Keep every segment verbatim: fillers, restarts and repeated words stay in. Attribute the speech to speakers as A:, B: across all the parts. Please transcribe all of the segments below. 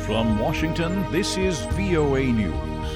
A: From Washington, this is V O A News.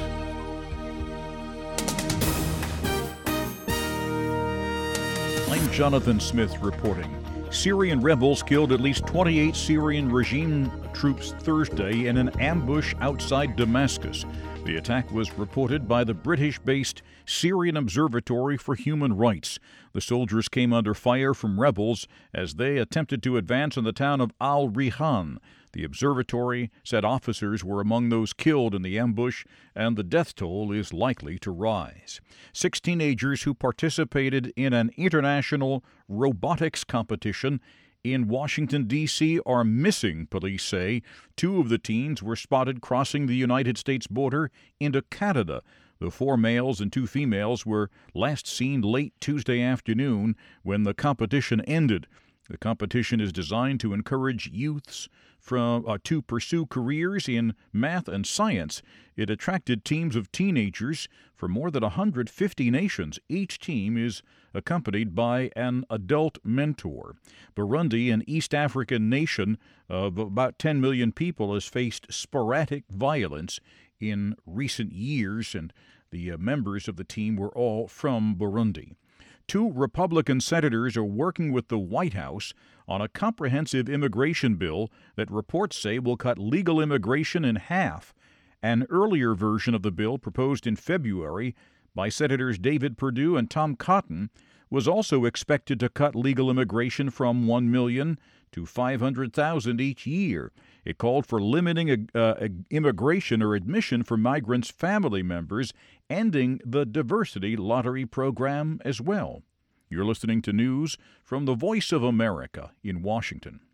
A: I'm Jonathan Smith reporting. Syrian rebels killed at least twenty-eight Syrian regime troops Thursday in an ambush outside Damascus. The attack was reported by the British-based Syrian Observatory for Human Rights. The soldiers came under fire from rebels as they attempted to advance in the town of Al-Rihan. The observatory said officers were among those killed in the ambush, and the death toll is likely to rise. Six teenagers who participated in an international robotics competition in Washington, D C are missing, police say. Two of the teens were spotted crossing the United States border into Canada. The four males and two females were last seen late Tuesday afternoon when the competition ended. The competition is designed to encourage youths from, uh, to pursue careers in math and science. It attracted teams of teenagers from more than one hundred fifty nations. Each team is accompanied by an adult mentor. Burundi, an East African nation of about ten million people, has faced sporadic violence in recent years, and the uh, members of the team were all from Burundi. Two Republican senators are working with the White House on a comprehensive immigration bill that reports say will cut legal immigration in half. An earlier version of the bill, proposed in February by Senators David Perdue and Tom Cotton, was also expected to cut legal immigration from one million to five hundred thousand each year. It called for limiting uh, immigration or admission for migrants' family members, ending the diversity lottery program as well. You're listening to news from the Voice of America in Washington.